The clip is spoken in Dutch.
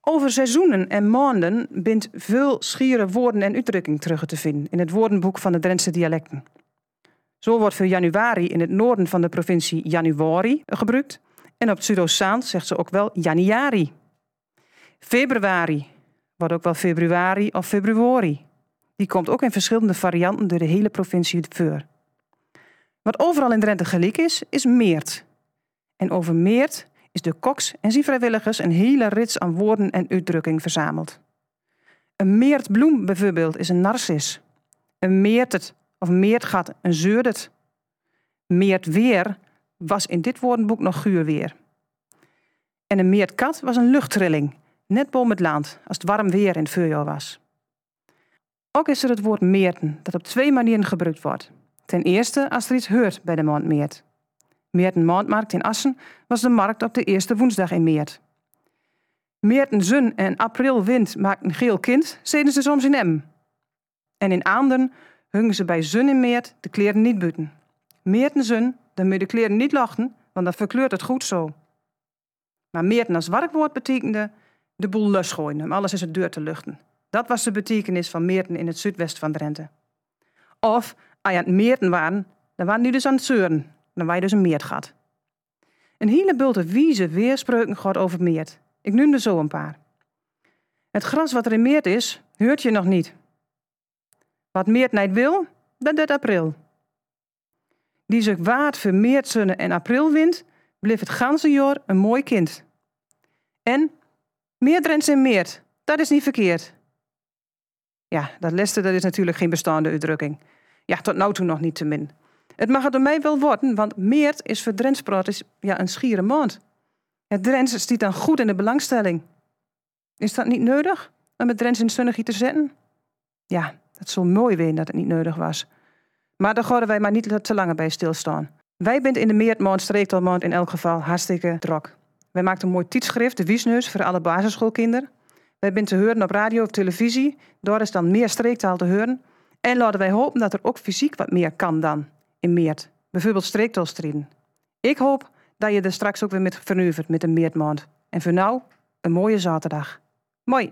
Over seizoenen en maanden bindt veel schiere woorden en uitdrukkingen terug te vinden in het woordenboek van de Drentse dialecten. Zo wordt voor januari in het noorden van de provincie januari gebruikt en op het Zuidoost-Zaand zegt ze ook wel januari. Februari wordt ook wel februari of februari. Die komt ook in verschillende varianten door de hele provincie voor. Wat overal in Drenthe gelijk is meert. En over meert is de koks en zijn vrijwilligers een hele rits aan woorden en uitdrukkingen verzameld. Een meertbloem bijvoorbeeld is een narcis. Een meertet of meertgat een zeurdet. Meertweer was in dit woordenboek nog guurweer. En een meertkat was een luchttrilling, net boven het land, als het warm weer in het voorjaar was. Ook is er het woord meerten, dat op 2 manieren gebruikt wordt. Ten eerste als er iets heurt bij de maand meert. Meerten Maandmarkt in Assen was de markt op de eerste woensdag in Meert. Meerten zon en april wind maakt een geel kind, zeiden ze soms in Em. En in Aanden hungen ze bij zon in Meert de kleren niet buiten. Meerten zon, dan moet je de kleren niet lachten, want dan verkleurt het goed zo. Maar meerten als werkwoord betekende de boel losgooien, om alles in de deur te luchten. Dat was de betekenis van meerten in het zuidwesten van Drenthe. Of, als je aan het meerten waren, dan waren die dus aan het zeuren. Dan was je dus een meertgat. Een hele bulte wieze weerspreuken gaat over meert. Ik noemde zo een paar. Het gras wat er in meert is, hoort je nog niet. Wat meert niet wil, dat doet april. Die zich waard voor meertzonne en aprilwind, bleef het ganse jaar een mooi kind. En meer Drents in meert, dat is niet verkeerd. Ja, dat laatste dat is natuurlijk geen bestaande uitdrukking. Ja, tot nou toe nog niet te min. Het mag het door mij wel worden, want meert is voor Drents een schiere maand. Het Drents stiet dan goed in de belangstelling. Is dat niet nodig om het Drents in het zonnetje te zetten? Ja, het zal mooi zijn dat het niet nodig was. Maar daar gaan wij maar niet te lang bij stilstaan. Wij zijn in de meertmaand, streektalmaand in elk geval hartstikke druk. Wij maken een mooi tijdschrift, de Wiesneus, voor alle basisschoolkinderen. Wij zijn te horen op radio of televisie. Daar is dan meer streektaal te horen. En laten wij hopen dat er ook fysiek wat meer kan dan in meert. Bijvoorbeeld streektaalstrijden. Ik hoop dat je er straks ook weer met vernuivert met een meertmaand. En voor nou, een mooie zaterdag. Mooi!